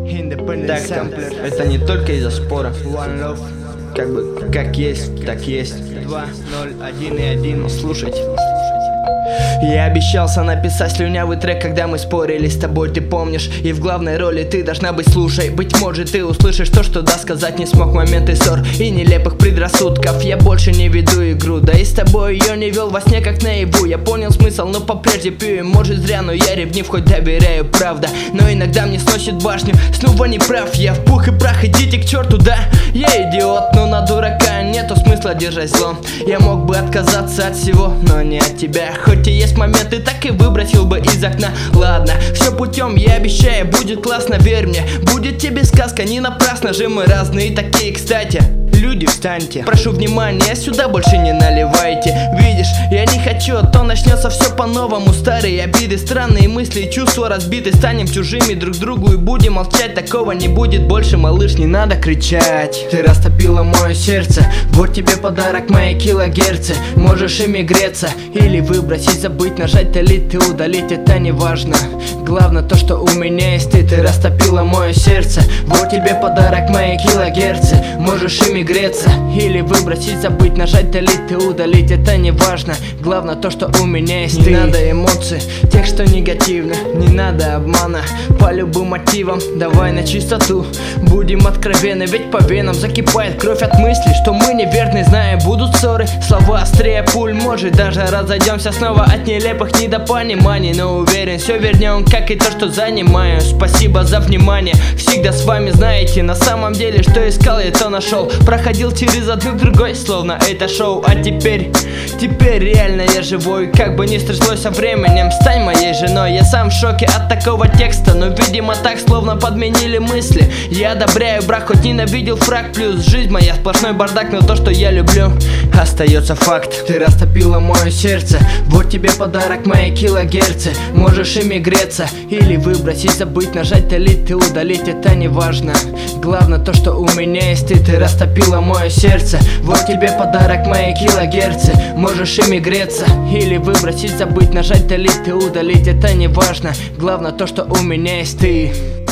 Так там, это не только из-за спора. Как бы, как есть, так есть. 2, 0, 1 и 1. Слушайте. Я обещался написать слюнявый трек, когда мы спорили с тобой, ты помнишь. И в главной роли ты должна быть, слушай. Быть может ты услышишь то, что сказать не смог в моменты ссор и нелепых предрассудков. Я больше не веду игру, да и с тобой ее не вел во сне как наяву. Я понял смысл, но по-прежде пью, и может зря, но я ревнив, хоть доверяю, правда. Но иногда мне сносит башню, снова не прав. Я в пух и прах, идите к черту, да. Я идиот, но на дурака нету смысла держать зло. Я мог бы отказаться от всего, но не от тебя. Хоть и есть моменты, так и выбросил бы из окна. Ладно, все путем, я обещаю, будет классно, верь мне. Будет тебе сказка, не напрасно же мы разные такие, кстати. Люди, встаньте, прошу внимания, сюда больше не наливайте. Видишь, я не хочу, а то начнется все по-новому. Старые обиды, странные мысли и чувства разбиты. Станем чужими друг другу и будем молчать. Такого не будет больше, малыш, не надо кричать. Ты растопила мое сердце, вот тебе подарок, мои килогерцы. Можешь ими греться или выбросить, забыть, нажать, талить и удалить, это не важно. Главное то, что у меня есть ты. Ты растопила мое сердце, вот тебе подарок, мои килогерцы. Можешь ими греться или выбросить, забыть, нажать, талить и удалить, это не важно. Главное то, что у меня есть ты. Не надо эмоций, тех, что негативно. Не надо обмана по любым мотивам. Давай на чистоту, будем откровенны. Ведь по венам закипает кровь от мыслей, что мы неверны, зная, будут ссоры. Слова острее пуль, может даже разойдемся снова от нелепых недопониманий. Но уверен, все вернем, как и то, что занимаю. Спасибо за внимание, всегда с вами, знаете. На самом деле, что искал, я то нашел. Проходил через одну к другой, словно это шоу. А теперь реально я живой. Как бы ни стряслось со временем, стань моей женой. Я сам в шоке от такого текста, но видимо так, словно подменили мысли. Я одобряю брак, хоть ненавидел фраг. Плюс жизнь моя сплошной бардак, но то, что я люблю, остается факт. Ты растопила мое сердце, вот тебе подарок, мои килогерцы. Можешь ими греться или выбросить, забыть, нажать, талить и удалить, это не важно. Главное то, что у меня есть ты. Ты растопила мое сердце, вот тебе подарок, мои килогерцы. Можешь ими греться или выбросить, забыть, нажать, талить и удалить, это не важно. Главное то, что у меня есть ты.